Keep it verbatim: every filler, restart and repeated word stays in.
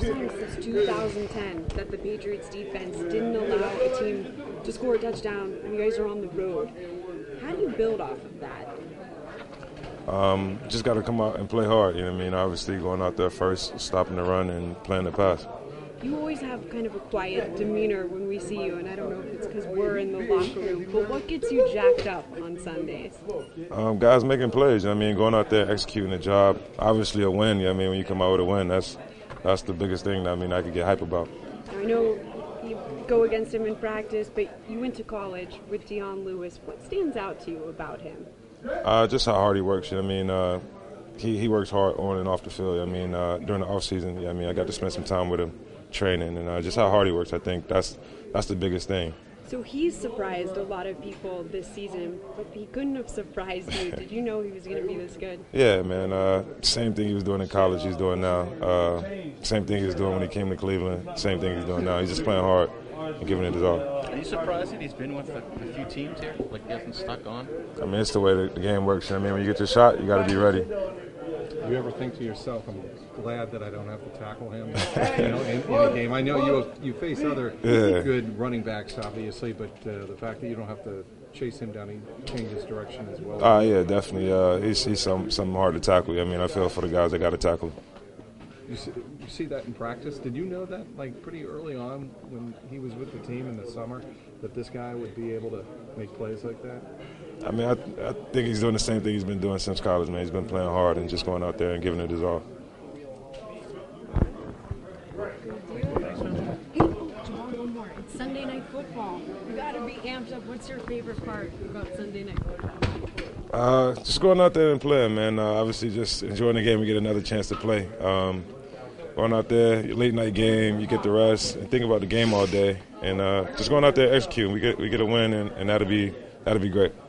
first time since two thousand ten that the Patriots defense didn't allow a team to score a touchdown when you guys are on the road. How do you build off of that? Um, just got to come out and play hard. You know what I mean? Obviously, going out there first, stopping the run, and playing the pass. You always have kind of a quiet demeanor when we see you, and I don't know if it's because we're in the locker room, but what gets you jacked up on Sundays? Um, guys making plays. You know what I mean? Going out there, executing the job. Obviously, a win. You know what I mean? When you come out with a win, that's that's the biggest thing that I mean I could get hype about. I know you go against him in practice, but you went to college with Dion Lewis. What stands out to you about him? Uh, just how hard he works. You know what I mean? Uh, he, he works hard on and off the field. I mean, uh, during the off season, yeah, I mean, I got to spend some time with him, training, and uh, just how hard he works. I think that's that's the biggest thing. So he's surprised a lot of people this season, but he couldn't have surprised you. Did you know he was going to be this good? Yeah, man. Uh, same thing he was doing in college, he's doing now. Uh, same thing he was doing when he came to Cleveland. Same thing he's doing now. He's just playing hard and giving it his all. Are you surprised that he's been with a, a few teams here? Like he hasn't stuck on? I mean, it's the way the, the game works. I mean, when you get your shot, you got to be ready. Do you ever think to yourself, I'm glad that I don't have to tackle him you know, in, in a game? I know you you face other yeah. good running backs, obviously, but uh, the fact that you don't have to chase him down, he changes direction as well. Uh, yeah, definitely. Uh, he's he's some, something hard to tackle. I mean, I feel for the guys that got to tackle him. You see, you see that in practice? Did you know that, like, pretty early on when he was with the team in the summer, that this guy would be able to make plays like that? I mean, I, I think he's doing the same thing he's been doing since college, man. He's been playing hard and just going out there and giving it his all. Hey, Jamal, one more. It's Sunday Night Football. You got to be amped up. What's your favorite part about Sunday Night Football? Uh, just going out there and playing, man. Uh, obviously, just enjoying the game. We get another chance to play. Um, going out there, late night game, you get the rest and think about the game all day, and uh, just going out there executing. We get we get a win, and, and that'll be that'll be great.